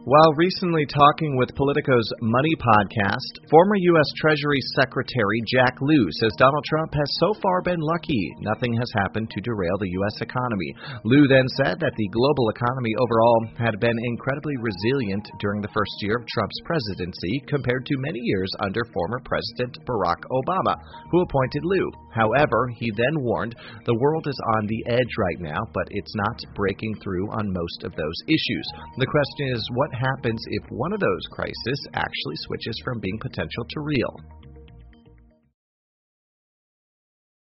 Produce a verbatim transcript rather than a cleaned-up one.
While recently talking with Politico's Money podcast, former U S. Treasury Secretary Jack Lew says Donald Trump has so far been lucky. Nothing has happened to derail the U S economy. Lew then said that the global economy overall had been incredibly resilient during the first year of Trump's presidency compared to many years under former President Barack Obama, who appointed Lew. However, he then warned the world is on the edge right now, but it's not breaking through on most of those issues. The question is, what happens if one of those crises actually switches from being potential to real?